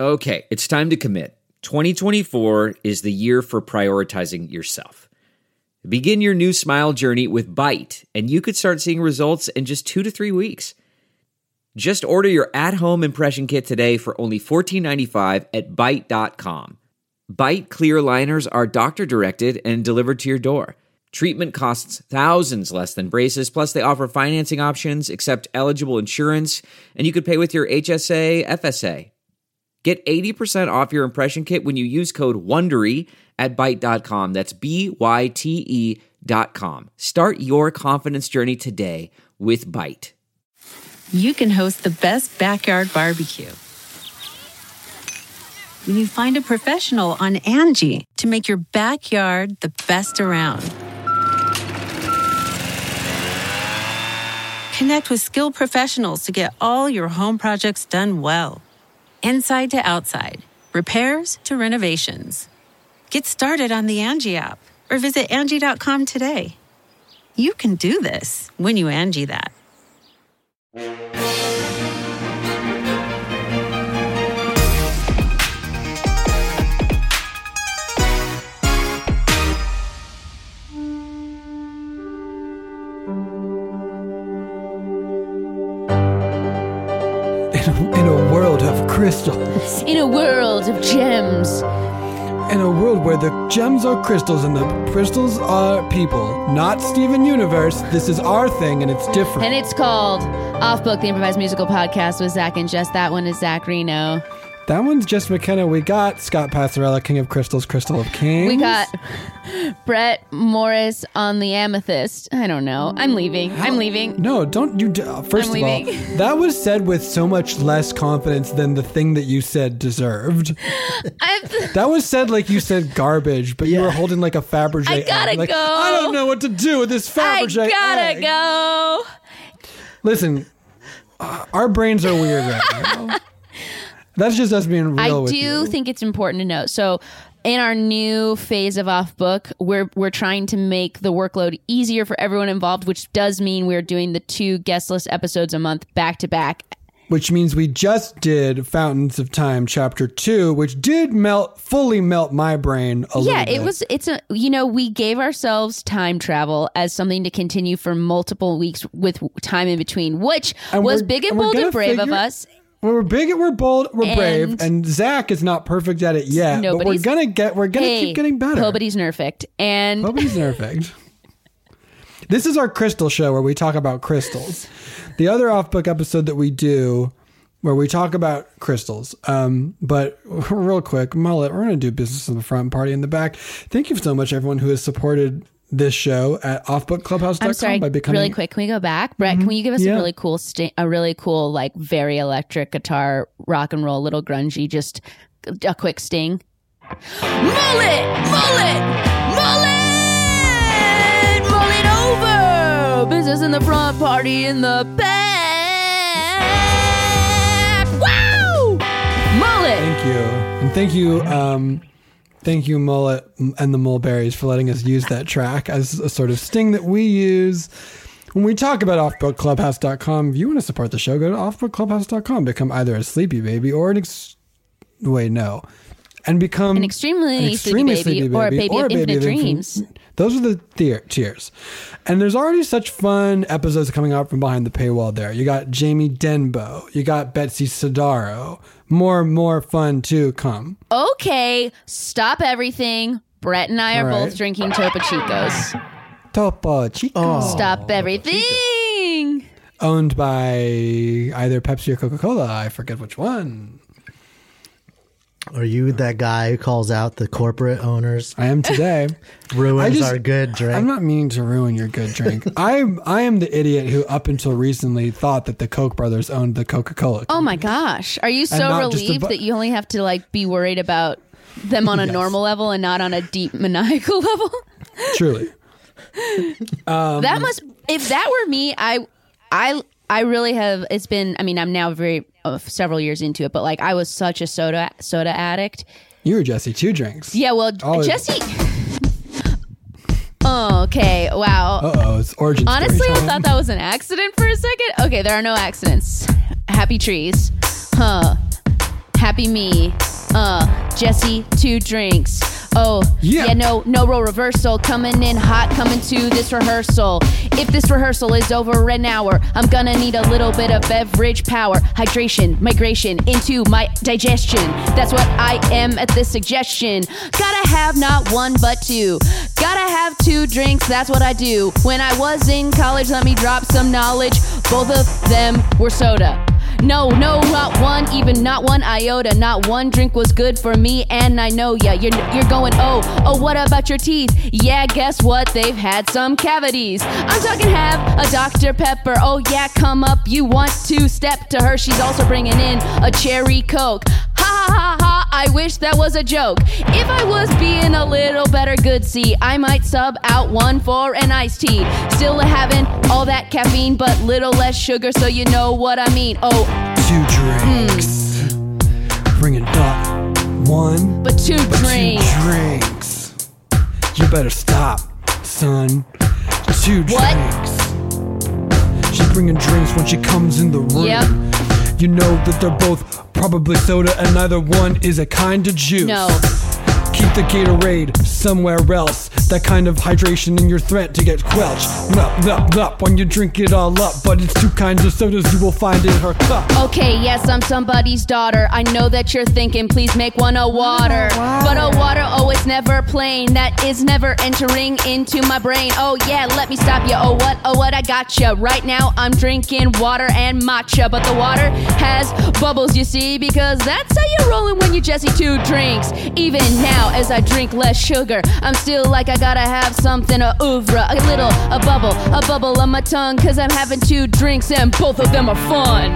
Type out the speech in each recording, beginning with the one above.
Okay, it's time to commit. 2024 is the year for prioritizing yourself. Begin your new smile journey with Byte, and you could start seeing results in just 2 to 3 weeks. Just order your at-home impression kit today for only $14.95 at Byte.com. Byte clear liners are doctor-directed and delivered to your door. Treatment costs thousands less than braces, plus they offer financing options, accept eligible insurance, and you could pay with your HSA, FSA. Get 80% off your impression kit when you use code WONDERY at Byte.com. That's BYTE.com. Start your confidence journey today with Byte. You can host the best backyard barbecue when you find a professional on Angie to make your backyard the best around. Connect with skilled professionals to get all your home projects done well. Inside to outside, repairs to renovations. Get started on the Angie app or visit Angie.com today. You can do this when you Angie that. In a world of crystals. In a world of gems. In a world where the gems are crystals and the crystals are people. Not Steven Universe. This is our thing and it's different. And it's called Off Book, the improvised musical podcast with Zach and Jess. That one is Zach Reno. That one's Jess McKenna. We got Scott Passarella, King of Crystals, Crystal of Kings. We got Brett Morris on the Amethyst. I don't know. I'm leaving. No, don't you... First of all, that was said with so much less confidence than the thing that you said deserved. That was said like you said garbage, but you were holding like a Fabergé I gotta egg. Like, go. I don't know what to do with this Fabergé egg. I gotta go. Listen, our brains are weird right now. That's just us being real with you. I do think it's important to note. So in our new phase of Off Book, we're trying to make the workload easier for everyone involved, which does mean we're doing the 2 guest-less episodes a month back to back. Which means we just did Fountains of Time Chapter 2, which did fully melt my brain a little bit. We gave ourselves time travel as something to continue for multiple weeks with time in between, which was big and bold and brave of us. We're big, we're bold, we're brave, and Zach is not perfect at it yet. But we're gonna keep getting better. Nobody's nerfect, and nobody's nerfect. This is our crystal show where we talk about crystals. The other off-book episode that we do, where we talk about crystals. But real quick, Mullet, we're gonna do business in the front, party in the back. Thank you so much, everyone who has supported this show at offbookclubhouse.com. I'm sorry, by becoming... really quick, can we go back? Brett, can you give us a really cool, like very electric guitar, rock and roll, little grungy, just a quick sting? Mullet! Mullet! Mullet! Mullet over! Business in the front, party in the back! Wow! Mullet! Thank you. And thank you, Mullet and the Mulberries, for letting us use that track as a sort of sting that we use when we talk about offbookclubhouse.com. If you want to support the show, go to offbookclubhouse.com. Become either a sleepy baby or and become an extremely sleepy baby or a baby of infinite dreams. Those are the tiers. And there's already such fun episodes coming out from behind the paywall there. You got Jamie Denbo. You got Betsy Sidaro. More fun to come. Okay, stop everything. Brett and I are both drinking Topo Chicos. Topo Chico. Oh, stop everything. Owned by either Pepsi or Coca-Cola. I forget which one. Are you that guy who calls out the corporate owners? I am today. Ruins our good drink. I'm not meaning to ruin your good drink. I am the idiot who up until recently thought that the Koch brothers owned the Coca-Cola company. Oh my gosh. Are you so relieved that you only have to like be worried about them on a normal level and not on a deep maniacal level? Truly. That must, if that were me, I really have, it's been, I mean, I'm now several years into it, but like I was such a soda addict. You were Jesse 2 drinks. Yeah, well, Jesse. Oh, okay. Wow. It's origin story Honestly, I time. thought that was an accident for a second. Okay, there are no accidents. Happy trees. Happy happy me. Jesse, 2 drinks. Oh, yeah, no role reversal. Coming in hot, coming to this rehearsal. If this rehearsal is over an hour, I'm gonna need a little bit of beverage power. Hydration, migration into my digestion. That's what I am at this suggestion. Gotta have not 1 but 2. Gotta have 2 drinks, that's what I do. When I was in college, let me drop some knowledge. Both of them were soda. No, not 1, even not 1 iota. Not 1 drink was good for me, and I know ya. You're going, oh, what about your teeth? Yeah, guess what? They've had some cavities. I'm talking have a Dr. Pepper. Oh yeah, come up, you want to step to her. She's also bringing in a cherry Coke. Ha ha ha, I wish that was a joke. If I was being a little better good see, I might sub out 1 for an iced tea. Still having all that caffeine, but little less sugar, so you know what I mean. Oh, 2 drinks. Bringing up 1, but 2 drinks. 2 drinks. You better stop, son. 2 What? drinks. She's bringing drinks when she comes in the room. Yep. You know that they're both probably soda, and neither one is a kind of juice. No. Keep the Gatorade somewhere else. That kind of hydration in your threat to get quelched. Nup, when you drink it all up. But it's 2 kinds of sodas you will find in her cup. Okay, yes, I'm somebody's daughter. I know that you're thinking, please make 1 a water. But a water, oh, it's never plain. That is never entering into my brain. Oh yeah, let me stop you. Oh what, I gotcha. Right now I'm drinking water and matcha. But the water has bubbles, you see, because that's how you're rolling when you Jesse 2 drinks. Even now, as I drink less sugar, I'm still like I gotta have something, a oeuvre, a bubble on my tongue, cause I'm having 2 drinks and both of them are fun.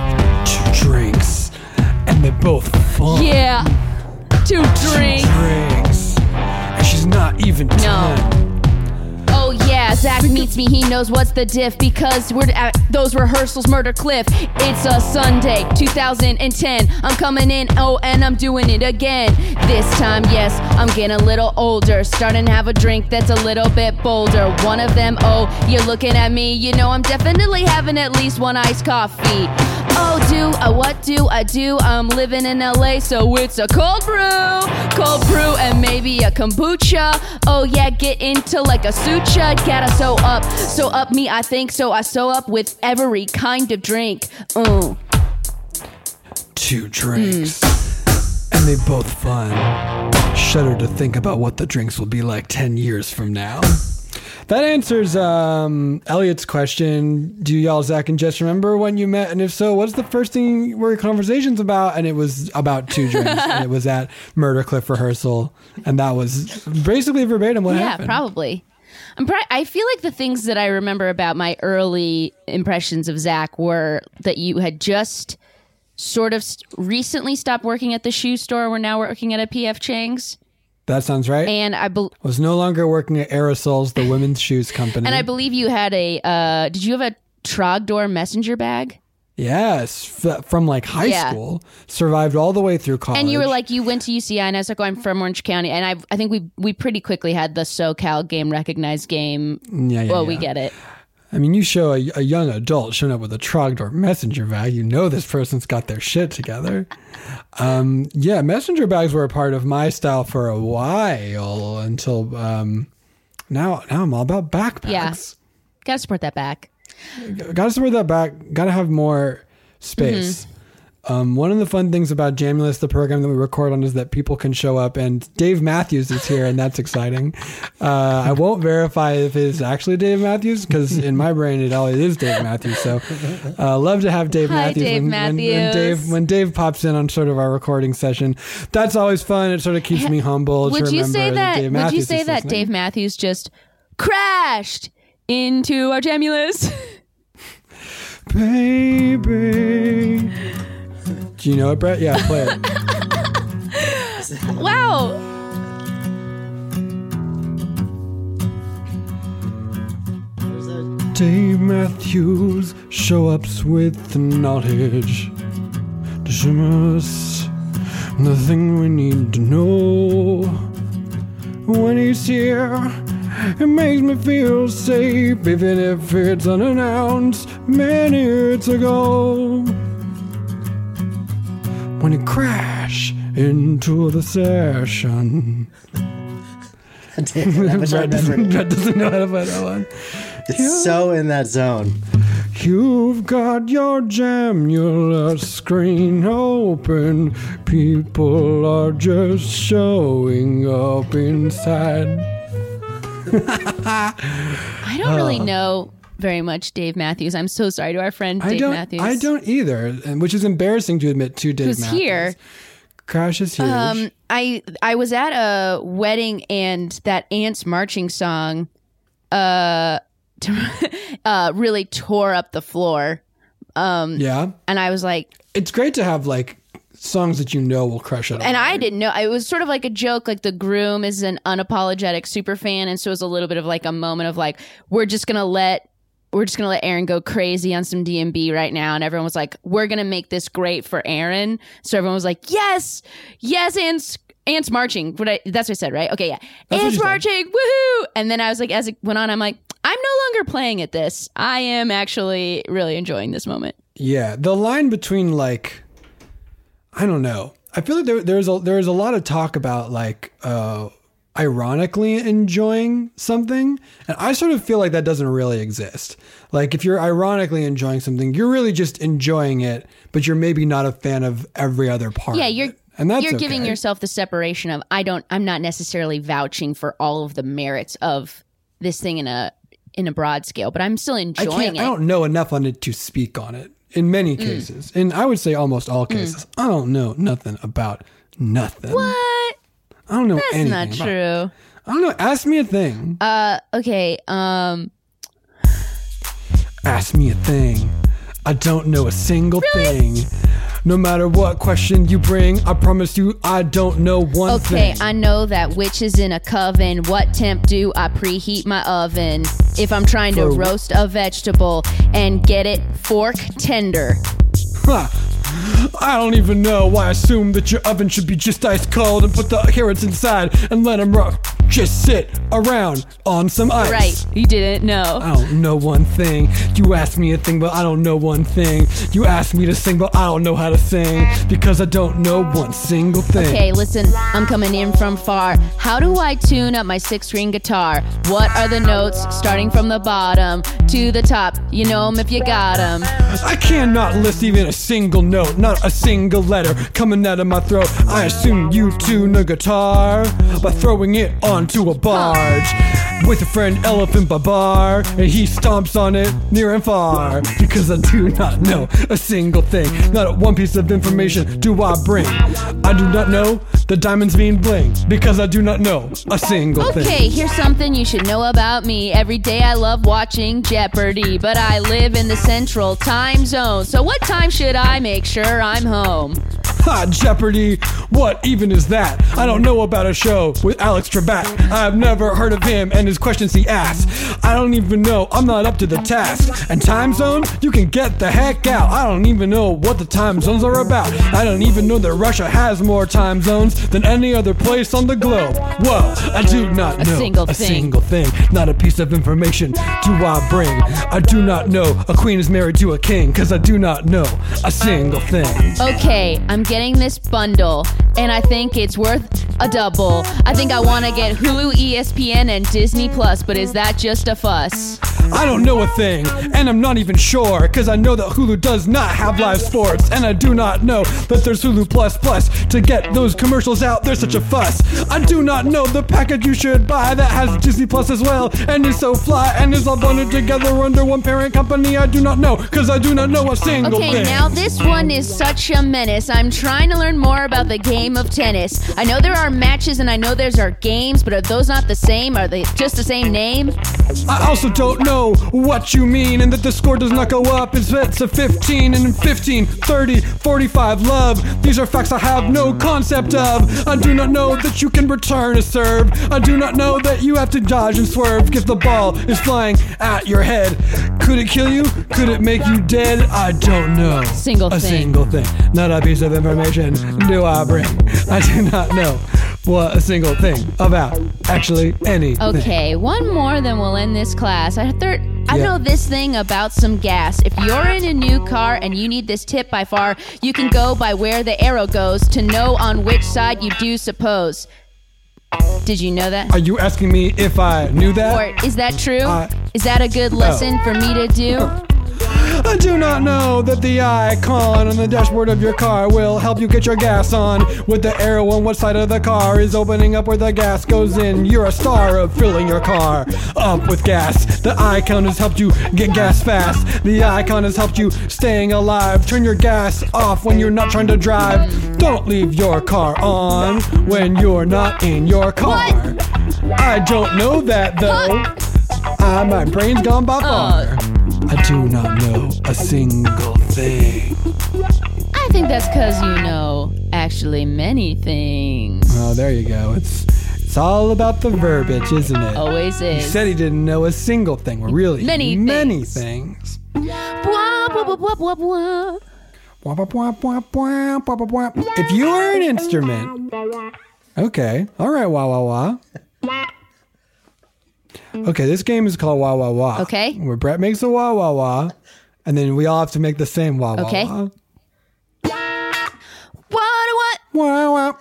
2 drinks, and they're both fun. Yeah, 2 drinks. 2 drinks, and she's not even 10. No. Oh yeah, Zach meets me, he knows what's the diff, because we're at those rehearsals, Murder Cliff. It's a Sunday, 2010. I'm coming in, oh, and I'm doing it again. This time, yes, I'm getting a little older, starting to have a drink that's a little bit bolder. One of them, oh, you're looking at me, you know I'm definitely having at least 1 iced coffee. Oh, what do I do? I'm living in LA, so it's a cold brew, and maybe a kombucha. Oh yeah, get into like a sucha. Gotta sew up me, I think, so I sew up with every kind of drink. 2 drinks, and they both fun. Shudder to think about what the drinks will be like 10 years from now. That answers Elliot's question. Do y'all, Zach and Jess, remember when you met? And if so, what's the first thing were your conversations about? And it was about 2 drinks. And it was at Murder Cliff rehearsal. And that was basically verbatim what happened. Yeah, probably. I feel like the things that I remember about my early impressions of Zach were that you had just sort of recently stopped working at the shoe store. We're now working at a P.F. Chang's. That sounds right. And I was no longer working at Aerosols, the women's shoes company. And I believe you had did you have a Trogdor messenger bag? Yes, from like high school. Survived all the way through college. And you were like, you went to UCI, and I was like, oh, I'm from Orange County. And I think we pretty quickly had the SoCal game recognized game. Yeah. We get it. I mean, you show a young adult showing up with a Trogdor messenger bag, you know this person's got their shit together. Messenger bags were a part of my style for a while until now I'm all about backpacks. Yeah, gotta support that back. Gotta have more space. One of the fun things about Jamulus, the program that we record on, is that people can show up, and Dave Matthews is here, and that's exciting. I won't verify if it's actually Dave Matthews, because in my brain it always is Dave Matthews. So love to have Dave Matthews. Dave Matthews. When Dave pops in on sort of our recording session, that's always fun. It sort of keeps me humble. Would you say that listening. Dave Matthews just crashed into our Jamulus? Baby. Do you know it, Brett? Yeah, play it. Wow. Dave Matthews show ups with knowledge to show us nothing we need to know. When he's here, it makes me feel safe, even if it's unannounced minutes ago. when you crash into the session. Damn, I wish I remembered. Brett doesn't know how to play that one. It's so in that zone. You've got your Jamulet screen open. People are just showing up inside. I don't really know very much Dave Matthews. I'm so sorry to our friend Dave Matthews. I don't either, and which is embarrassing to admit to Dave Who's Matthews. here. Crash is huge. I was at a wedding and that Ants marching song really tore up the floor. Yeah. And I was like, It's great to have like songs that you know will crush it. and I didn't know. It was sort of like a joke. Like the groom is an unapologetic super fan, and so it was a little bit of like a moment of like, we're just gonna let Aaron go crazy on some D&B right now. And everyone was like, we're going to make this great for Aaron. So everyone was like, yes, Ants marching. That's what I said, right? Okay, yeah. Ants marching, woohoo! And then I was like, as it went on, I'm like, I'm no longer playing at this. I am actually really enjoying this moment. Yeah. The line between like, I don't know. I feel like there's a lot of talk about like, ironically enjoying something, and I sort of feel like that doesn't really exist. Like if you're ironically enjoying something, you're really just enjoying it, but you're maybe not a fan of every other part. Yeah, you're giving yourself the separation of I'm not necessarily vouching for all of the merits of this thing in a broad scale, but I'm still enjoying it. I don't know enough on it to speak on it in many cases, and I would say almost all cases. I don't know nothing about nothing. What? I don't know That's anything. not true. I don't know. Ask me a thing. Okay. Ask me a thing. I don't know a single thing. No matter what question you bring, I promise you I don't know one thing. Okay, I know that witches in a coven. What temp do I preheat my oven? If I'm trying to roast a vegetable and get it fork tender. I don't even know why I assume that your oven should be just ice cold and put the carrots inside and let them just sit around on some ice. Right, you didn't know. I don't know one thing. You asked me a thing, but I don't know one thing. You asked me to sing, but I don't know how to sing because I don't know one single thing. Okay, listen, I'm coming in from far. How do I tune up my 6-string guitar? What are the notes starting from the bottom to the top? You know 'em if you got 'em. I cannot list even a single note, not a single letter coming out of my throat. I assume you tune a guitar by throwing it onto a barge with a friend Elephant Babar, and he stomps on it near and far because I do not know a single thing. Not one piece of information do I bring. I do not know the diamonds mean bling because I do not know a single thing. Okay, here's something you should know about me. Every day I love watching Jeopardy, but I live in the central time zone. So what time should I make sure I'm home? Ha, Jeopardy! What even is that? I don't know about a show with Alex Trebek. I've never heard of him and his questions he asks. I don't even know, I'm not up to the task. And time zone? You can get the heck out. I don't even know what the time zones are about. I don't even know that Russia has more time zones than any other place on the globe. Whoa, I do not know a single thing. Not a piece of information do I bring. I do not know a queen is married to a king, cause I do not know a single thing. Okay, I'm getting this bundle, and I think it's worth a double. I think I want to get Hulu, ESPN, and Disney Plus, but is that just a fuss? I don't know a thing, and I'm not even sure, cause I know that Hulu does not have live sports, and I do not know that there's Hulu Plus Plus. To get those commercials out, there's such a fuss. I do not know the package you should buy that has Disney Plus as well, and is so fly, and is all bundled together under one parent company. I do not know, cause I do not know a single thing. Okay, now this one is such a menace. I'm trying to learn more about the game of tennis. I know there are matches and I know there's our games, but are those not the same? Are they just the same name? I also don't know what you mean, and that the score does not go up in sets of 15, and in 15, 30, 45 love. These are facts I have no concept of. I do not know that you can return a serve. I do not know that you have to dodge and swerve because the ball is flying at your head. Could it kill you? Could it make you dead? I don't know. Single thing. Not a piece of information do I bring. I do not know what a single thing about actually anything. Okay, one more, then we'll end this class. I know this thing about some gas. If you're in a new car and you need this tip by far, you can go by where the arrow goes to know on which side you do suppose. Did you know that? Are you asking me if I knew that? Or is that true? Is that a good lesson for me to do? I do not know that the icon on the dashboard of your car will help you get your gas on. With the arrow on what side of the car is opening up where the gas goes in. You're a star of filling your car up with gas. The icon has helped you get gas fast. The icon has helped you staying alive. Turn your gas off when you're not trying to drive. Don't leave your car on when you're not in your car. What? I don't know that though. My brain's gone by far. I do not know a single thing. I think that's because you know actually many things. Oh, there you go. It's all about the verbiage, isn't it? Always is. He said he didn't know a single thing. Well, really, many things. If you are an instrument. Okay. All right, wah, wah, wah. Okay, this game is called Wah Wah Wah. Okay. Where Brett makes a wah wah wah, and then we all have to make the same wah wah okay. wah. What? Wah wah.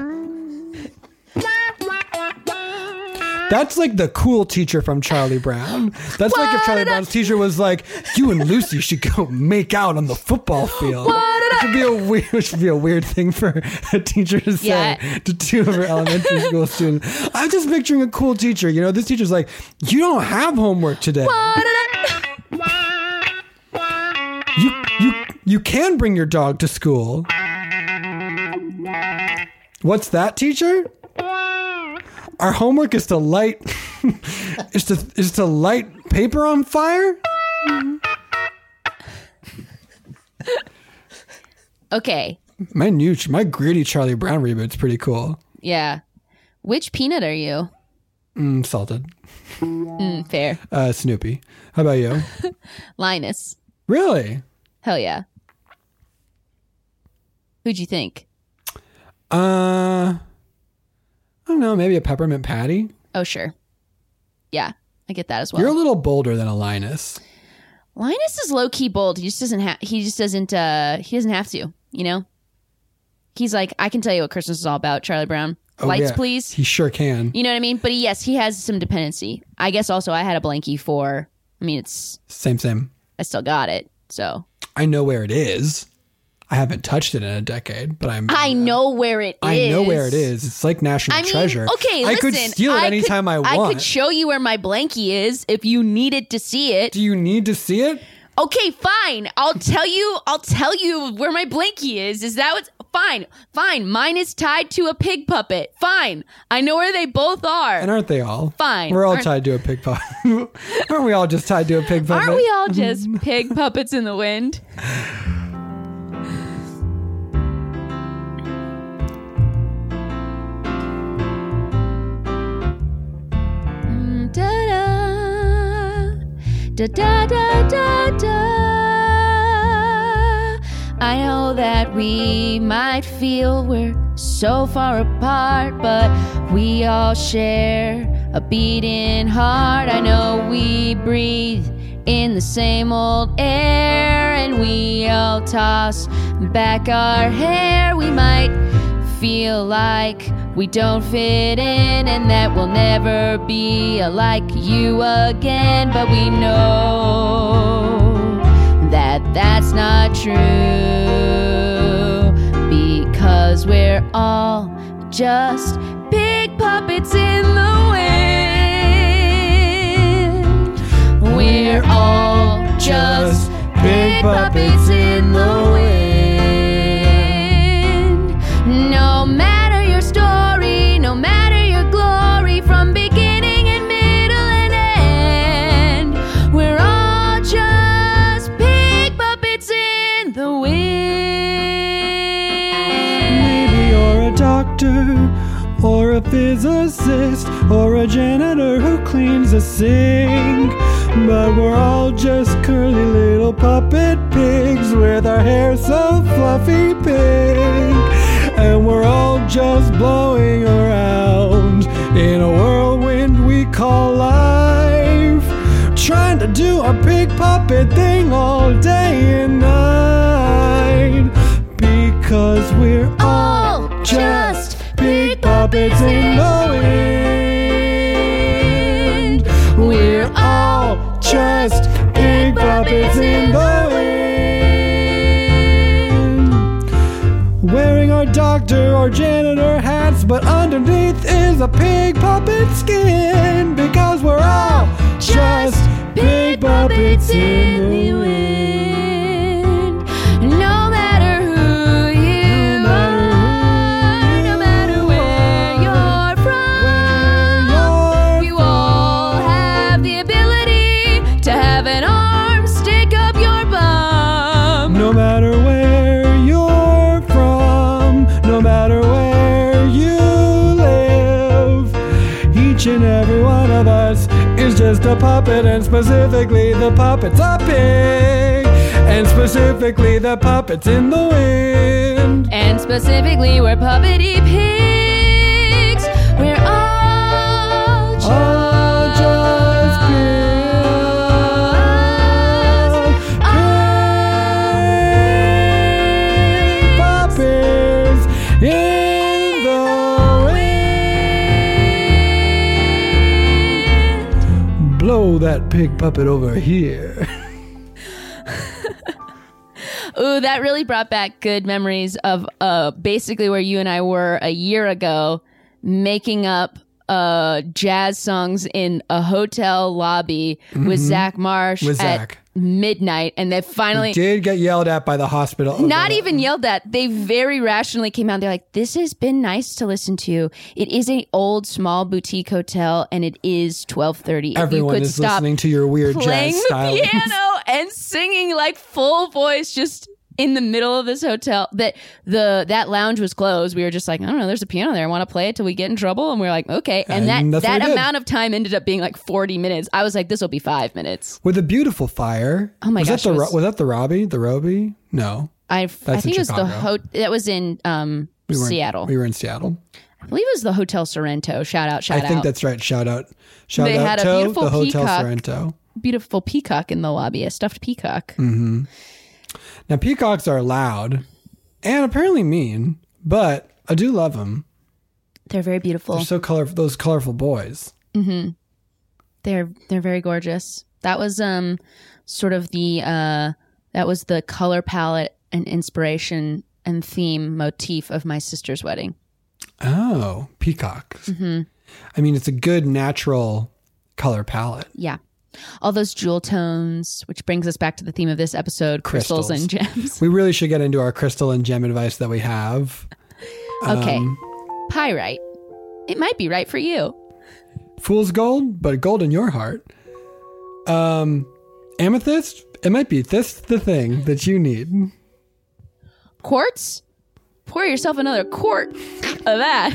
That's like the cool teacher from Charlie Brown. That's like if Charlie Brown's teacher was like, "You and Lucy should go make out on the football field." It should be a weird thing for a teacher to say to two of her elementary school students. I'm just picturing a cool teacher. You know, this teacher's like, "You don't have homework today. You can bring your dog to school." What's that, teacher? Our homework is to light is to light paper on fire? Okay. My gritty Charlie Brown reboot's pretty cool. Yeah. Which peanut are you? Salted. Fair. Snoopy. How about you? Linus. Really? Hell yeah. Who'd you think? I don't know, maybe a peppermint patty. Oh, sure. Yeah, I get that as well. You're a little bolder than a Linus. Linus is low key bold. He just doesn't have to, you know? He's like, I can tell you what Christmas is all about, Charlie Brown. Lights, please. He sure can. You know what I mean? But yes, he has some dependency. I guess also I had a blankie it's... Same. I still got it, so... I know where it is. I haven't touched it in a decade, but I know where it is. I know where it is. It's like national treasure. Okay, I could steal it anytime I want. I could show you where my blankie is if you needed to see it. Do you need to see it? Okay, fine. I'll tell you where my blankie is. Is that what's... Fine. Mine is tied to a pig puppet. Fine. I know where they both are. And aren't they all? Fine. We're all tied to a pig puppet. Aren't we all just tied to a pig puppet? Aren't we all just pig puppets in the wind? Da da da da da. I know that we might feel we're so far apart, but we all share a beating heart. I know we breathe in the same old air, and we all toss back our hair. We might feel like we don't fit in and that we'll never be like you again, but we know that that's not true, because we're all just pig puppets in the wind. We're all just pig puppets in the wind. No matter your story, no matter your glory, from beginning and middle and end, we're all just pig puppets in the wind. Maybe you're a doctor, or a physicist, or a janitor who cleans a sink, but we're all just curly little puppet pigs with our hair so fluffy pink, and we're all just blowing around puppet thing all day and night. Because we're all just big puppets in the wind. We're all just big puppets in the wind. Wearing our doctor or janitor hats, but underneath is a pig puppet skin. Because we're all just big puppets in the wind. No matter who you are, no matter where you're from, you all have the ability to have an arm stick up your bum. No matter where you're from, no matter where you live, each and every one of us is just a puppet, and specifically the puppet's a pig, and specifically the puppet's in the wind. And specifically, we're puppety pigs. We're all just big puppets in the wind. Blow that pig puppet over here. Ooh, that really brought back good memories of basically where you and I were a year ago, making up jazz songs in a hotel lobby with Zach Marsh With at Zach. midnight, and they finally Did get yelled at by the hospital. not even yelled at. They very rationally came out. They're like, "This has been nice to listen to. It is an old, small boutique hotel, and it is 12:30. Everyone if you could is stop listening to your weird playing jazz the style. piano and singing like full voice, just in the middle of this hotel. That lounge was closed. We were just like, I don't know, there's a piano there. I want to play it till we get in trouble. And we were like, okay. And And that's what that we did. amount of time ended up being like 40 minutes. I was like, this will be 5 minutes. With a beautiful fire. Oh my gosh, it was- Was that the Robbie? The Robbie? No. I think in it was Chicago. that was in Seattle. We were in Seattle. I believe it was the Hotel Sorrento. Shout out. I think that's right. Shout out. Shout They out had a to beautiful the Hotel peacock. Sorrento. beautiful peacock in the lobby, a stuffed peacock. Mm-hmm. Now, peacocks are loud and apparently mean, but I do love them. They're very beautiful. They're so colorful. Those colorful boys. Mm-hmm. They're very gorgeous. That was sort of the color palette and inspiration and theme motif of my sister's wedding. Oh, peacocks. Mm-hmm. I mean, it's a good natural color palette. Yeah. All those jewel tones, which brings us back to the theme of this episode, crystals and gems. We really should get into our crystal and gem advice that we have. Okay. Pyrite. It might be right for you. Fool's gold, but gold in your heart. Amethyst, it might be this the thing that you need. Quartz? Pour yourself another quart of that.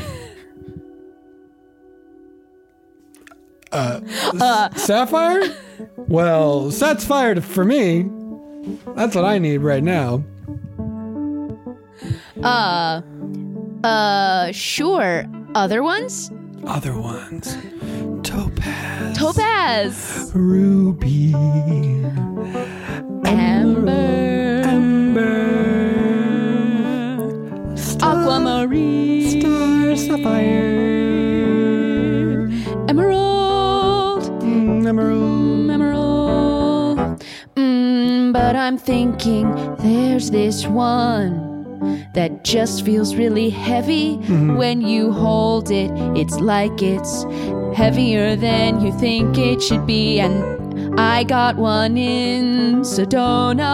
Sapphire? Well, that's fire for me. That's what I need right now. Sure. Other ones? Other ones. Topaz. Topaz. Ruby. Amber. Aquamarine. Star sapphire. Emerald. Emerald. Emerald. But I'm thinking there's this one that just feels really heavy. When you hold it, it's like it's heavier than you think it should be. And I got one in Sedona,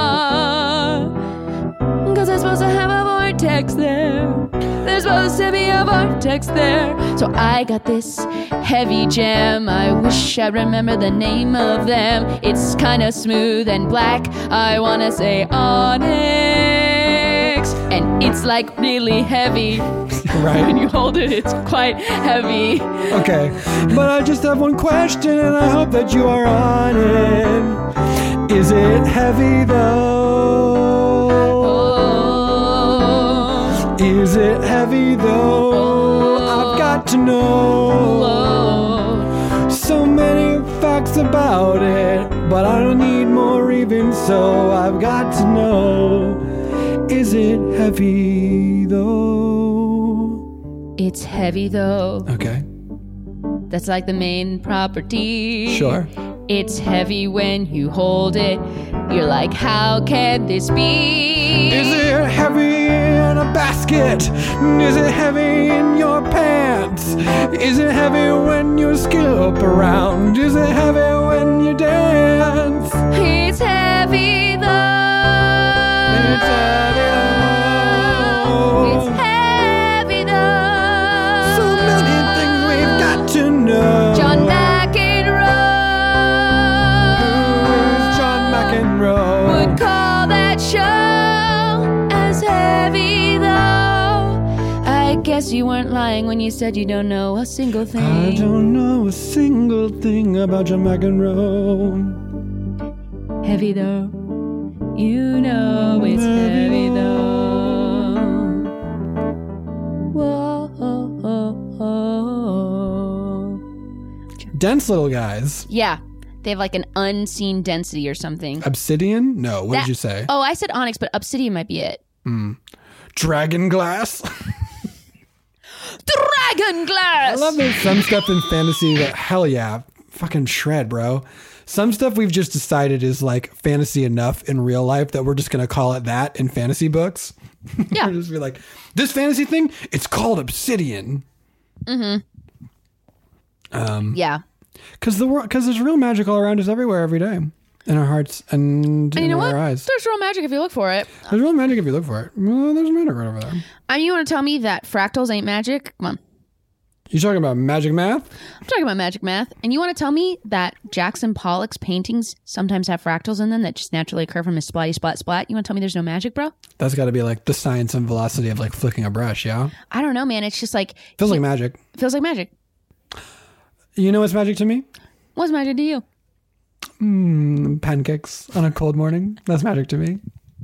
'cause they're supposed to have a vortex there. There's supposed to be a vortex there. So I got this heavy gem. I wish I remember the name of them. It's kind of smooth and black. I want to say onyx. And it's like really heavy. Right. When you hold it, it's quite heavy. Okay, but I just have one question and I hope that you are on it. Is it heavy though? Oh. Is it heavy though? I've got to know. Oh. So many facts about it, but I don't need more even so. I've got to know, is it heavy though? It's heavy though. Okay. That's like the main property. Sure. It's heavy when you hold it. You're like, how can this be? Is it heavy in a basket? Is it heavy in your pants? Is it heavy when you skip around? Is it heavy when you dance? It's heavy though. It's heavy though. It's heavy though. So many things we've got to know. John McEnroe would call that show as heavy though. I guess you weren't lying when you said you don't know a single thing. I don't know a single thing about John McEnroe. Heavy though. You know it's heavy though. Whoa. Dense little guys. Yeah. They have like an unseen density or something. Obsidian? No, what did you say? Oh, I said onyx, but obsidian might be it. Dragon glass? Dragon glass! I love there's some stuff in fantasy that, hell yeah, fucking shred, bro. Some stuff we've just decided is like fantasy enough in real life that we're just going to call it that in fantasy books. Yeah. We'll just be like, this fantasy thing, it's called obsidian. Yeah. Because there's real magic all around us everywhere every day. In our hearts and And you in know our what? eyes. There's real magic if you look for it. There's real magic if you look for it. Well, there's magic right over there. You want to tell me that fractals ain't magic? Come on. You talking about magic math? I'm talking about magic math. And you want to tell me that Jackson Pollock's paintings sometimes have fractals in them that just naturally occur from his splatty splat splat? You want to tell me there's no magic, bro? That's got to be like the science and velocity of like flicking a brush, yeah? I don't know, man. It's just like... Feels like magic. Feels like magic. You know what's magic to me? What's magic to you? Pancakes on a cold morning. That's magic to me.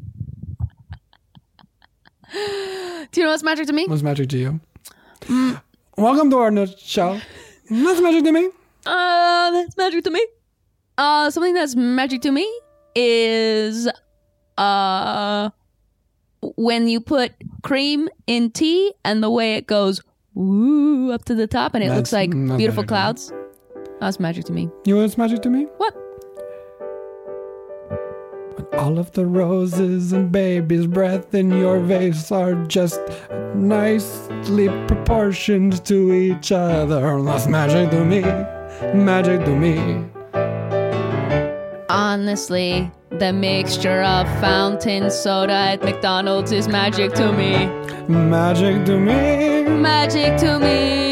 Do you know what's magic to me? What's magic to you? Welcome to our new show. That's magic to me. That's magic to me. Something that's magic to me is when you put cream in tea and the way it goes woo up to the top and it looks like that's beautiful magic to me. clouds. That's magic to me. You know what's magic to me? What? All of the roses and baby's breath in your vase are just nicely proportioned to each other. That's magic to me. Magic to me. Honestly, the mixture of fountain soda at McDonald's is magic to me. Magic to me. Magic to me.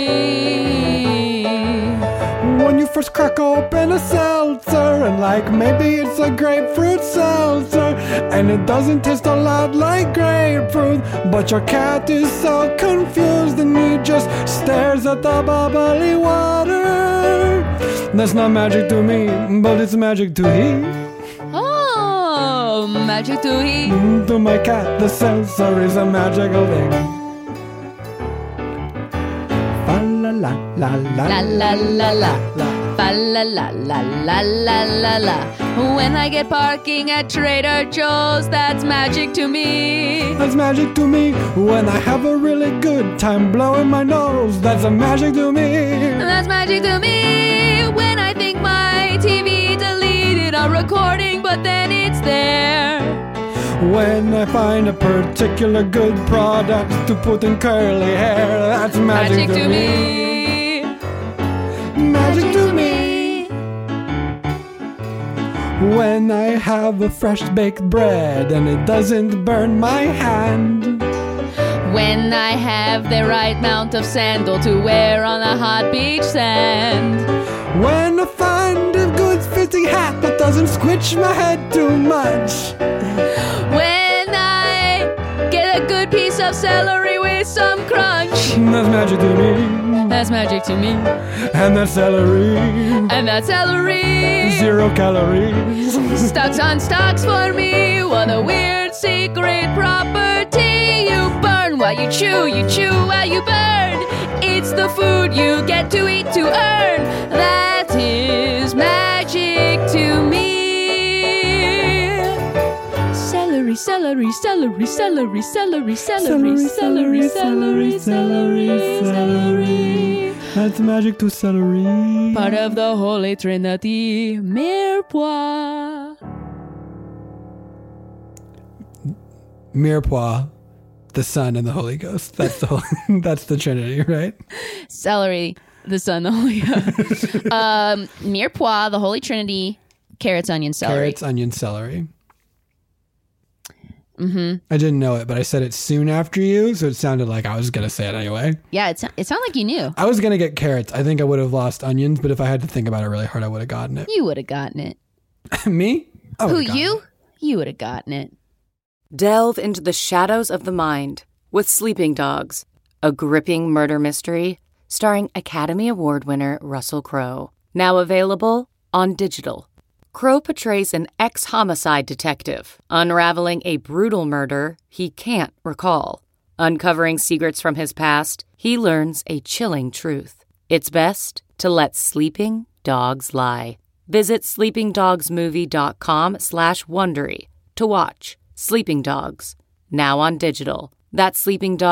When you first crack open a seltzer and like maybe it's a grapefruit seltzer and it doesn't taste a lot like grapefruit, but your cat is so confused and he just stares at the bubbly water. That's not magic to me, but it's magic to he. Oh, magic to he. To my cat, the seltzer is a magical thing. Fa la la la la La la la la. Fa la la la la la la la. When I get parking at Trader Joe's, that's magic to me. That's magic to me. When I have a really good time blowing my nose, that's a magic to me. That's magic to me. When I think my TV deleted a recording, but then it's there. When I find a particular good product to put in curly hair, that's magic to me. Magic to me. When I have a fresh baked bread and it doesn't burn my hand. When I have the right amount of sandal to wear on a hot beach sand. When I find a good fitting hat that doesn't squinch my head too much. When I get a good piece of celery with some crunch. That's magic to me. That's magic to me. And that celery. And that celery. 0 calories. Stocks on stocks for me. What a weird secret property. You burn while you chew while you burn. It's the food you get to eat to earn. That is magic to me. Celery, celery, celery, celery, celery, celery, celery, celery, celery, celery. That's magic to celery. Part of the Holy Trinity, mirepoix. Mirepoix, the Son, and the Holy Ghost. That's the Trinity, right? Celery, the Son, the Holy Ghost. Mirepoix, the Holy Trinity, carrots, onion, celery. Carrots, onion, celery. Mm-hmm. I didn't know it, but I said it soon after you, so it sounded like I was going to say it anyway. Yeah, it sounded like you knew. I was going to get carrots. I think I would have lost onions, but if I had to think about it really hard, I would have gotten it. You would have gotten it. Me? Who, you? You would have gotten it. Delve into the shadows of the mind with Sleeping Dogs, a gripping murder mystery starring Academy Award winner Russell Crowe. Now available on digital. Crowe portrays an ex-homicide detective unraveling a brutal murder he can't recall. Uncovering secrets from his past, he learns a chilling truth. It's best to let sleeping dogs lie. Visit sleepingdogsmovie.com/Wondery to watch Sleeping Dogs, now on digital. That's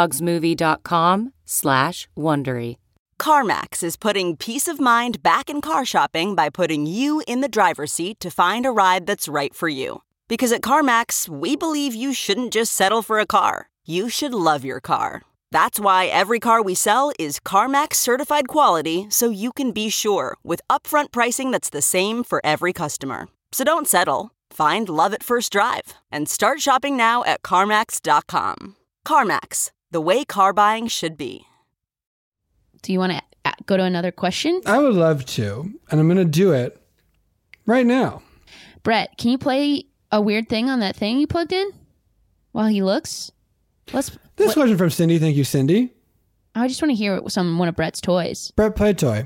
sleepingdogsmovie.com/Wondery. CarMax is putting peace of mind back in car shopping by putting you in the driver's seat to find a ride that's right for you. Because at CarMax, we believe you shouldn't just settle for a car. You should love your car. That's why every car we sell is CarMax certified quality, so you can be sure with upfront pricing that's the same for every customer. So don't settle. Find love at first drive and start shopping now at CarMax.com. CarMax, the way car buying should be. Do you want to go to another question? I would love to, and I'm going to do it right now. Brett, can you play a weird thing on that thing you plugged in while he looks? This question from Cindy. Thank you, Cindy. I just want to hear one of Brett's toys. Brett, play a toy.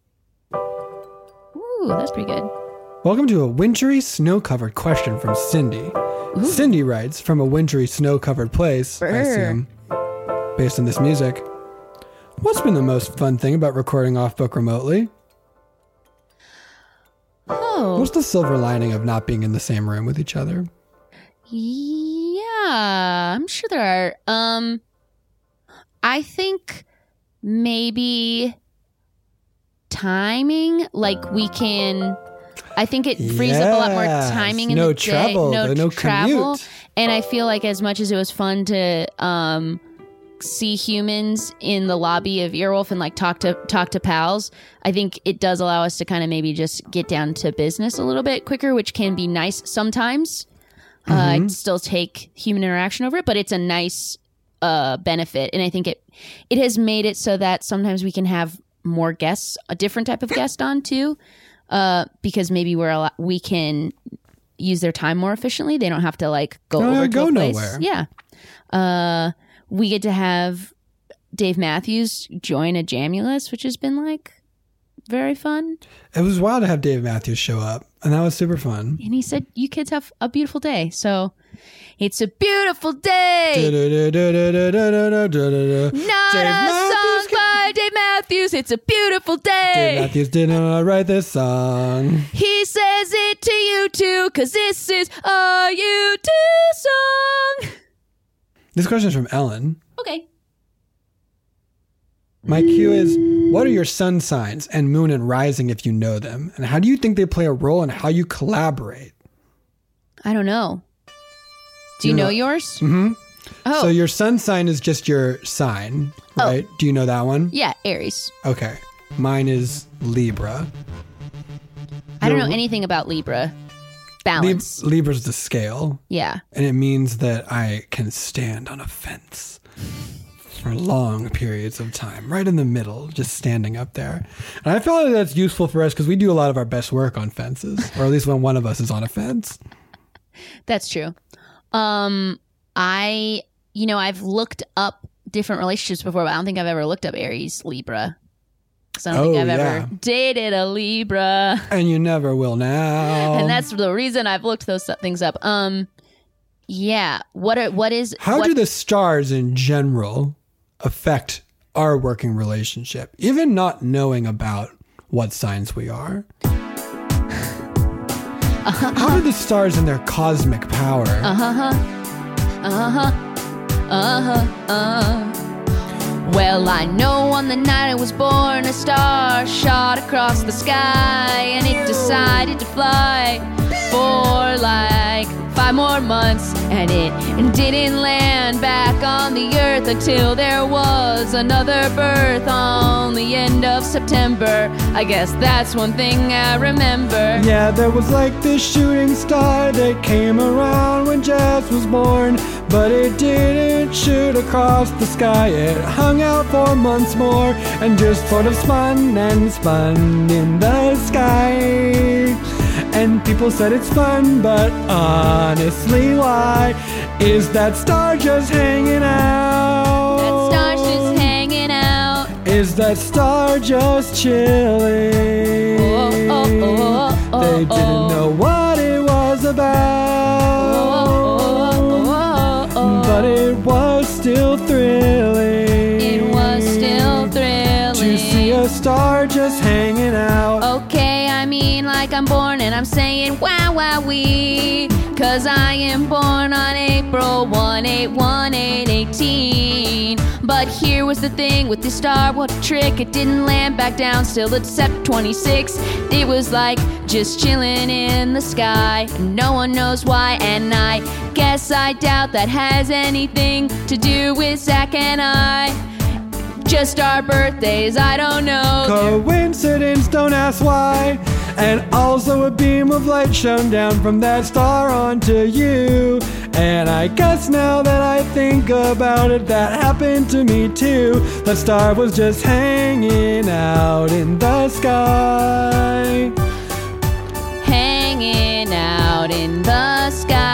Ooh, that's pretty good. Welcome to a wintry, snow-covered question from Cindy. Ooh. Cindy writes, from a wintry, snow-covered place, I assume, based on this music. What's been the most fun thing about recording Off-Book remotely? Oh. What's the silver lining of not being in the same room with each other? Yeah, I'm sure there are. I think maybe timing, like we can... I think it frees up a lot more timing in the day. No travel. Commute. And I feel like as much as it was fun to see humans in the lobby of Earwolf and like talk to pals, I think it does allow us to kind of maybe just get down to business a little bit quicker, which can be nice sometimes. I'd still take human interaction over it, but it's a nice benefit. And I think it has made it so that sometimes we can have more guests, a different type of guest on too. Because maybe we can use their time more efficiently. They don't have to like go nowhere. Yeah. We get to have Dave Matthews join a Jamulus, which has been like very fun. It was wild to have Dave Matthews show up, and that was super fun. And he said, "You kids have a beautiful day." So it's a beautiful day. Not a song by Dave Matthews. It's a beautiful day. Dave Matthews didn't write this song. He says it to you too, because this is a U2 song. This question is from Ellen. Okay. My cue is, what are your sun signs and moon and rising if you know them? And how do you think they play a role in how you collaborate? I don't know. Do you know yours? Mm-hmm. Oh. So your sun sign is just your sign, right? Do you know that one? Yeah, Aries. Okay. Mine is Libra. I don't know anything about Libra. Balance. Libra's the scale. Yeah. And it means that I can stand on a fence for long periods of time, right in the middle, just standing up there. And I feel like that's useful for us because we do a lot of our best work on fences, or at least when one of us is on a fence. That's true. I've looked up different relationships before, but I don't think I've ever looked up Aries Libra. Because I don't think I've ever dated a Libra. And you never will now. And that's the reason I've looked those things up. Yeah. How do the stars in general affect our working relationship, even not knowing about what signs we are? How do the stars and their cosmic power Well, I know on the night I was born, a star shot across the sky, and it decided to fly for like 5 more months, and it didn't land back on the earth until there was another birth on the end of September. I guess that's one thing I remember. Yeah, there was like this shooting star that came around when Jess was born, but it didn't shoot across the sky. It hung out for months more and just sort of spun and spun in the sky. And people said it's fun, but honestly, why is that star just hanging out? That star's just hanging out. Is that star just chilling? They didn't know what it was about, but it was still thrilling. It was still thrilling to see a star just hanging out. Okay, I mean like I'm born and I'm saying wow wow wee, 'cause I am born on April 1818. But here was the thing with this star, what a trick. It didn't land back down still at Sept 26. It was like just chilling in the sky, and no one knows why. And I guess I doubt that has anything to do with Zach and I. Just our birthdays, I don't know. Coincidence, don't ask why. And also a beam of light shone down from that star onto you. And I guess now that I think about it, that happened to me too. The star was just hanging out in the sky. Hanging out in the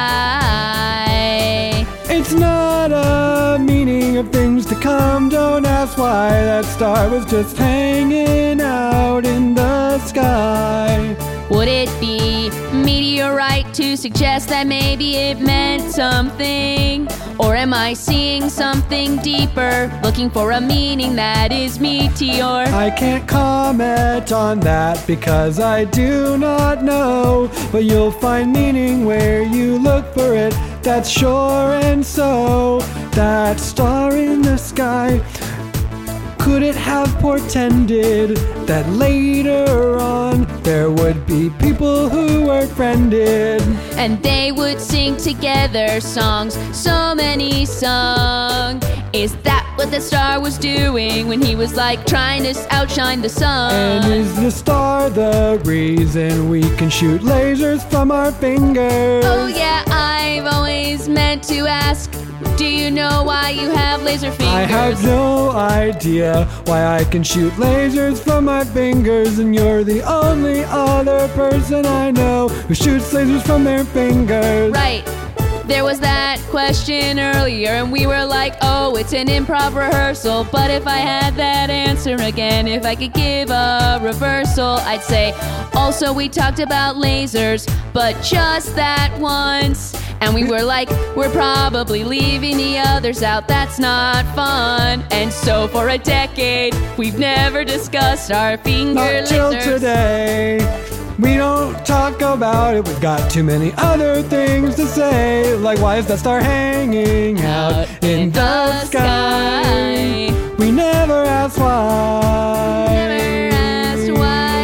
sky. It's not a meaning of things to come. Don't ask why. That star was just hanging out in the sky. Would it be meteorite to suggest that maybe it meant something? Or am I seeing something deeper, looking for a meaning that is meteor? I can't comment on that because I do not know, but you'll find meaning where you look for it. That's sure. And so that star in the sky, could it have portended that later on there would be people who were friended? And they would sing together songs, so many songs. Is that what the star was doing when he was like trying to outshine the sun? And is the star the reason we can shoot lasers from our fingers? Oh yeah, I've always meant to ask, do you know why you have laser fingers? I have no idea why I can shoot lasers from my fingers, and you're the only other person I know who shoots lasers from their fingers. Right. There was that question earlier, and we were like, oh, it's an improv rehearsal. But if I had that answer again, if I could give a reversal, I'd say, also we talked about lasers, but just that once. And we were like, we're probably leaving the others out, that's not fun. And so for a decade, we've never discussed our finger Not till lasers. today. We don't talk about it, we've got too many other things to say. Like, why is that star hanging out in the sky? We never asked why. Never asked why.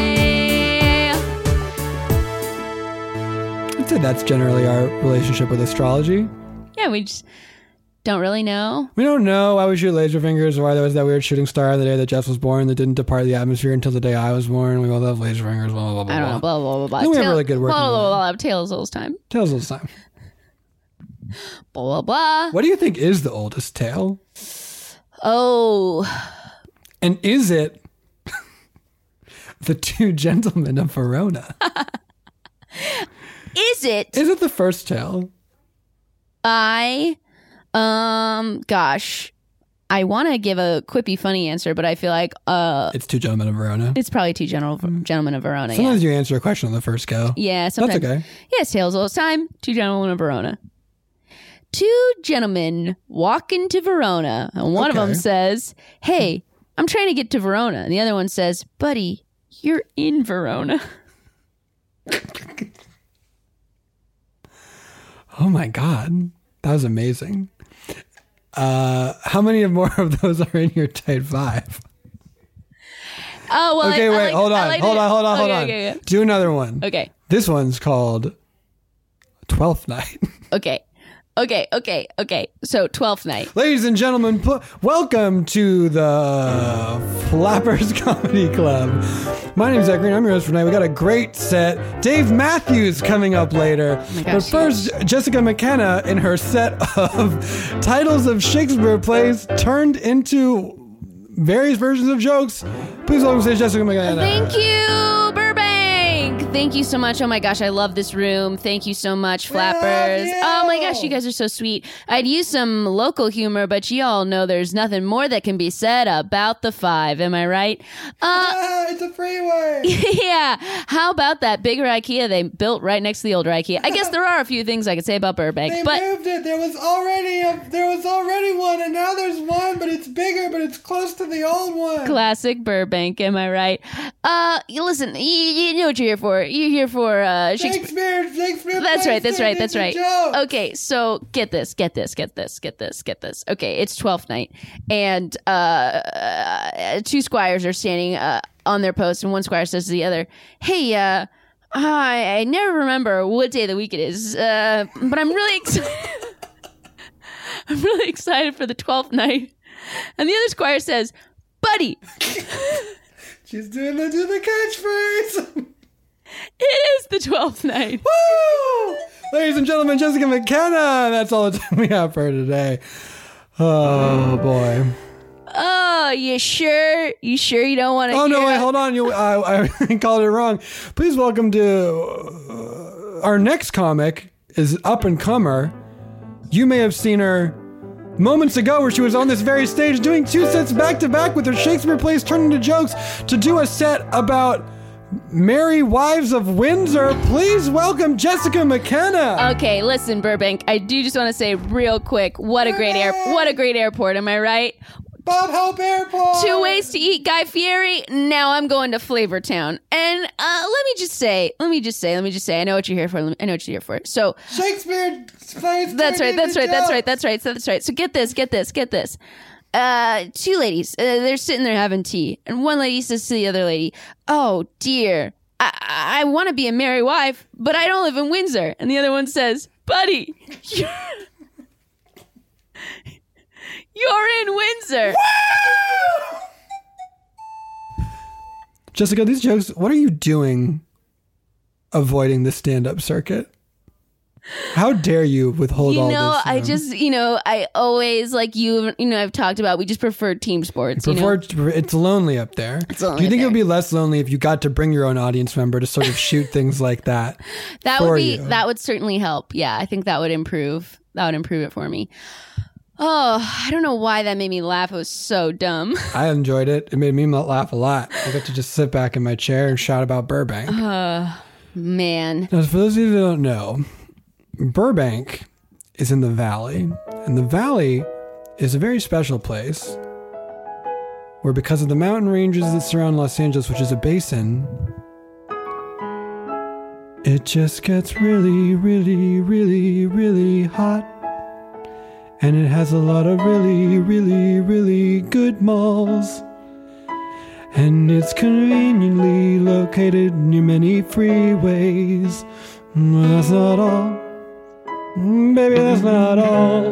I'd say that's generally our relationship with astrology. Yeah, we just don't really know. We don't know why we shoot laser fingers or why there was that weird shooting star the day that Jess was born that didn't depart the atmosphere until the day I was born. We both have laser fingers, blah, blah, blah, I don't know, blah, blah, blah, blah. And we have really good work. Blah, blah, blah, blah, Tales of time. Tales of the time. Blah, blah, blah. What do you think is the oldest tale? Oh, And is it the Two Gentlemen of Verona? is it? Is it the first tale? Gosh, I want to give a quippy funny answer, but I feel like It's Two Gentlemen of Verona. it's probably Two Gentlemen of Verona. Sometimes Yeah, you answer a question on the first go. yeah, sometimes. That's okay. Yes, Tales all the time. Two Gentlemen of Verona. Two gentlemen walk into Verona, and one of Okay. them says, "Hey, I'm trying to get to Verona," and the other one says, "Buddy, you're in Verona." Oh my God. That was amazing. How many more of those are in your tight 5? Oh, well. Okay, wait, hold on. Okay. Do another one. Okay. This one's called 12th Night. Okay. So 12th night. Ladies and gentlemen, welcome to the Flappers Comedy Club. My name's Zach Green. I'm your host for tonight. We got a great set. Dave Matthews coming up later. Oh my gosh, but first, Jessica McKenna in her set of titles of Shakespeare plays turned into various versions of jokes. Please welcome to stage Jessica McKenna. Thank you, Burbank. Thank you so much. Oh my gosh, I love this room. Thank you so much, Flappers. Oh my gosh, you guys are so sweet. I'd use some local humor, but you all know there's nothing more that can be said about the 5. Am I right? It's a freeway. Yeah. How about that bigger IKEA they built right next to the older IKEA? I guess there are a few things I could say about Burbank, They but moved it. There was already one, and now there's one, but it's bigger, but it's close to the old one. classic Burbank. Am I right? Listen, you know what you're here for. You're here for Shakespeare. Shakespeare. That's right. Joke. Okay, so get this. Okay, it's 12th night, and 2 squires are standing on their post, and one squire says to the other, "Hey, I never remember what day of the week it is, but I'm really excited. I'm really excited for the 12th night." And the other squire says, "Buddy." She's doing the catchphrase. It is the 12th night. Woo! Ladies and gentlemen, Jessica McKenna. That's all the time we have for her today. Oh, boy. Oh, you sure? You sure you don't want to Oh, no, wait, hold on. I called it wrong. Please welcome to our next comic is up-and-comer. You may have seen her moments ago where she was on this very stage doing 2 sets back-to-back with her Shakespeare plays turned into jokes to do a set about Merry Wives of Windsor. Please welcome Jessica McKenna. Okay, listen, Burbank. I do just want to say real quick, what a great airport. Am I right? Bob Hope Airport. 2 ways to eat Guy Fieri. Now I'm going to Flavortown. And let me just say. I know what you're here for. So Shakespeare plays. That's right. So get this. 2 ladies, they're sitting there having tea, and one lady says to the other lady, "Oh dear, I want to be a married wife, but I don't live in Windsor." And the other one says, "Buddy, you're in Windsor." Jessica, these jokes, what are you doing avoiding the stand-up circuit? How dare you withhold all this? I always, like I've talked about, we just prefer team sports. It's lonely up there. Do you think it would be less lonely if you got to bring your own audience member to sort of shoot things like that? That would certainly help. Yeah, I think that would improve. That would improve it for me. Oh, I don't know why that made me laugh. It was so dumb. I enjoyed it. It made me laugh a lot. I got to just sit back in my chair and shout about Burbank. Man. Now, for those of you who don't know, Burbank is in the Valley, and the Valley is a very special place where, because of the mountain ranges that surround Los Angeles, which is a basin, it just gets really, really, really, really hot. And it has a lot of really, really, really good malls. And it's conveniently located near many freeways. Well, that's not all. Baby, that's not all.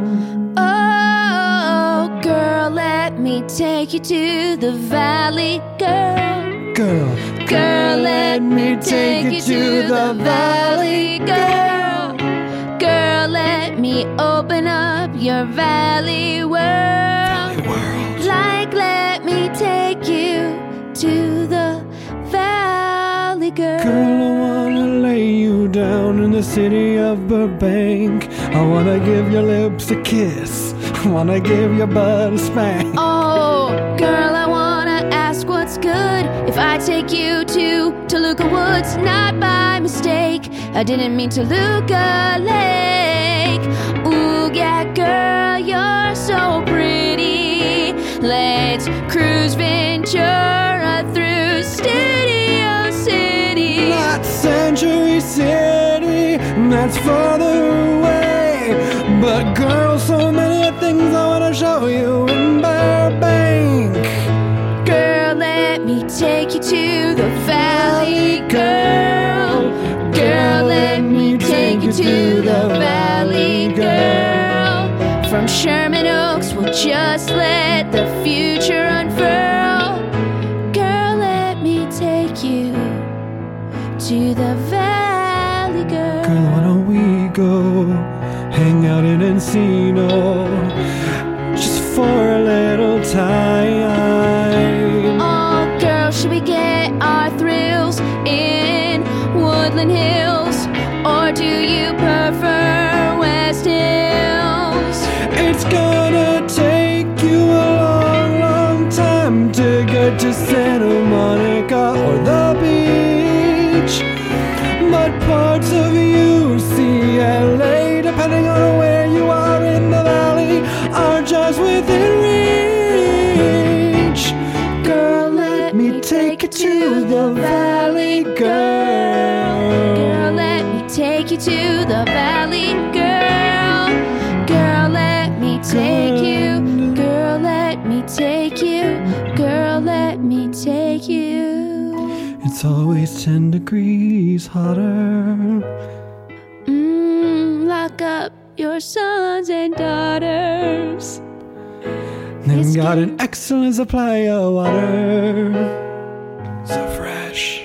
Oh, girl, let me take you to the valley, girl. Girl, let me take you to the valley, girl. Girl, let me open up your valley world. Like, let me take you to the valley, girl. Girl, I wanna lay you down in the city of Burbank. I wanna give your lips a kiss. I wanna give your butt a spank. Oh, girl, I wanna ask what's good if I take you to Toluca Woods, not by mistake. I didn't mean Toluca Lake. Ooh, yeah, girl, you're so pretty. Let's cruise Ventura through Studio City. Not Century City, that's farther away. But But girl, so many things I wanna show you in Burbank. Girl, let me take you to the valley, girl. Girl, let me take you to the valley, girl. From Sherman Oaks, we'll just let the future unfurl. Girl, let me take you to the valley, girl. Girl, why don't we go hang out in Encino just for a little time? Oh, girl, should we get our thrills in Woodland Hills? Or do you prefer West Hills? It's gonna take you a long, long time to get to Santa Monica or the beach. But parts of UCLA, depending on where you are in the valley, are just within reach. Girl, let me take you to the valley, girl. Girl, let me take you to the valley, girl. Girl, let me take you. Girl, let me take you. Girl, let me take you. It's always 10 degrees hotter. Lock up your sons and daughters. They've got an excellent supply of water. So fresh.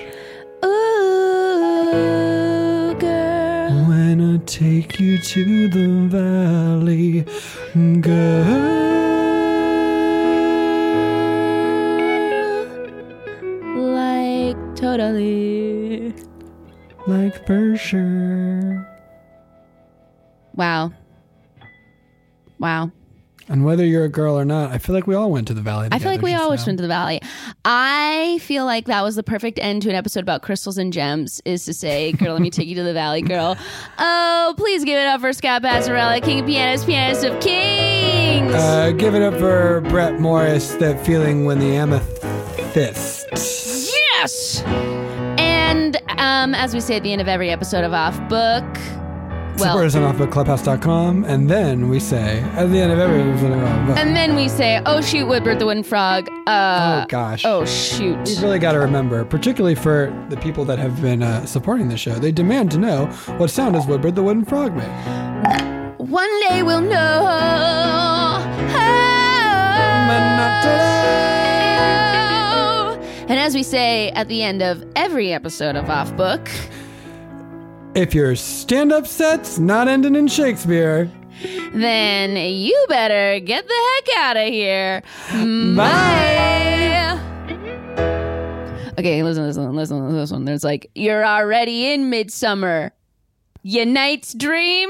Ooh, girl. When I take you to the valley, girl. Like totally. Like for sure. Wow. Wow. And whether you're a girl or not, I feel like we all went to the valley I feel like we together always just now. went to the valley. I feel like that was the perfect end to an episode about crystals and gems, is to say, girl, let me take you to the valley, girl. Oh, please give it up for Scott Passarella, king of pianists, pianist of kings. Give it up for Brett Morris, that feeling when the amethyst. Yes! And as we say at the end of every episode of Off Book, Support us on offbookclubhouse.com, and then we say, at the end of every episode of Off Book. and then we say, oh shoot, Woodbird the Wooden Frog. Oh gosh. Oh shoot. You've really got to remember, particularly for the people that have been supporting the show, they demand to know what sound does Woodbird the Wooden Frog make. One day we'll know. But not today. And as we say at the end of every episode of Off Book, If your stand-up set's not ending in Shakespeare, then you better get the heck out of here. Bye. Okay, listen to this one. There's like, you're already in midsummer. Your night's dream.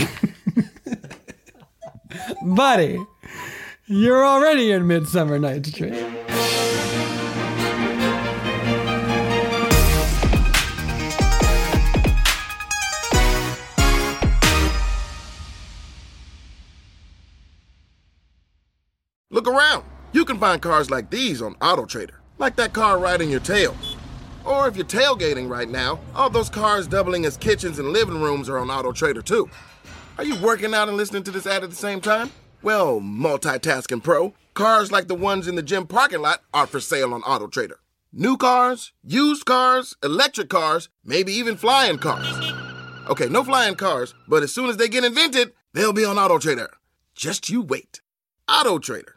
buddy, you're already in Midsummer Night's Dream. Look around. You can find cars like these on AutoTrader, like that car riding your tail. Or if you're tailgating right now, all those cars doubling as kitchens and living rooms are on AutoTrader too. Are you working out and listening to this ad at the same time? Well, multitasking pro, cars like the ones in the gym parking lot are for sale on AutoTrader. New cars, used cars, electric cars, maybe even flying cars. Okay, no flying cars, but as soon as they get invented, they'll be on AutoTrader. Just you wait. AutoTrader.